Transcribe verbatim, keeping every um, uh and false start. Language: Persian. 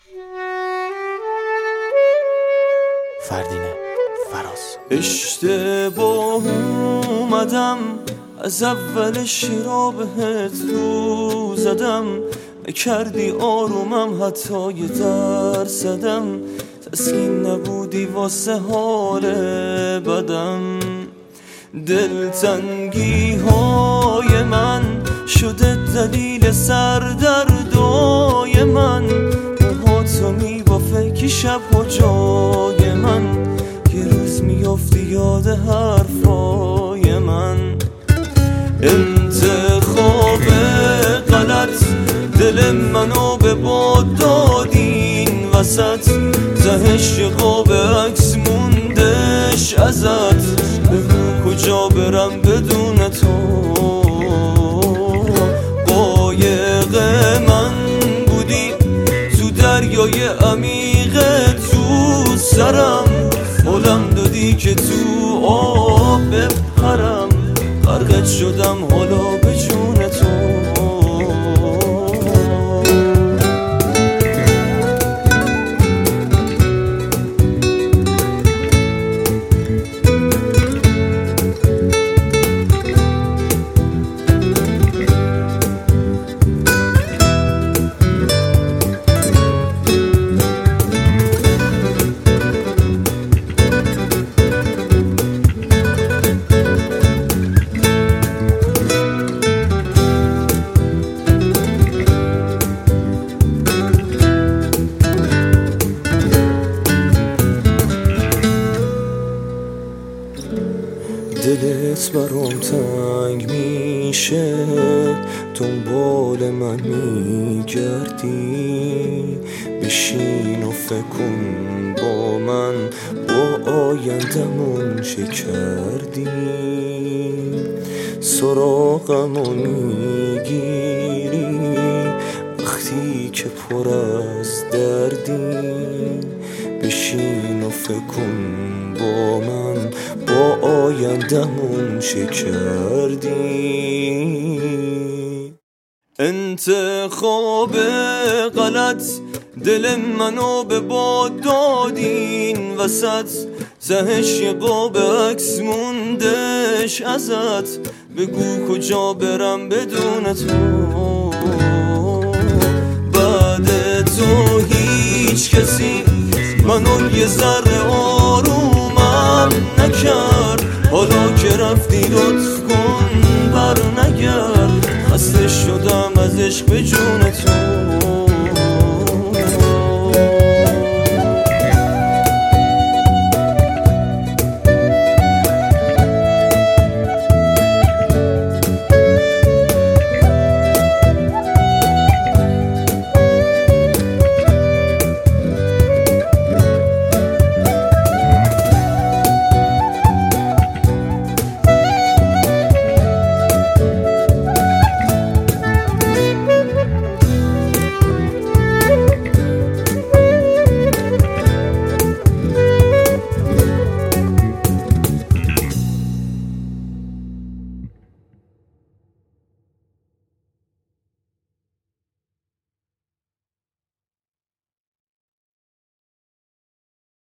فردینه فراز. اشتباه اومدم از اول شیرا بهت رو زدم، کردی آرومم حتی یه درصدم، تسکین نبودی واسه حال بدم. دلتنگی های من شده دلیل سردردای من، موهاتو میبافه که شب ها جای من، یه روز میافتی یاد حرفای من. انتخاب غلط دل منو به باد دادین وسط، تهش یه قاب عکس موندش ازت، بگو کجا برم بدون تو. قایق من بودی تو دریای عمیق تو سرم، حالم دادی که تو آب بپرم، غرقت شدم حالا به جون تو. دلت برام تنگ میشه، دنبال من میگردی، بشین و فکر کن با من، با آیندمون چه کردی. سراغمو میگیری وقتی که پر از دردی، بشین و فکر کن با من، با آیندمون چه کردی. انتخاب غلط دل منو به باد دادین وسط، تهش یه قاب عکس موندش ازت، بگو کجا برم بدون تو. بعد تو هیچ کسی منو یه ذره آرومم نکرد، حالا که رفتی لطف کن بر نگرد، خسته شدم از عشق به جون تو.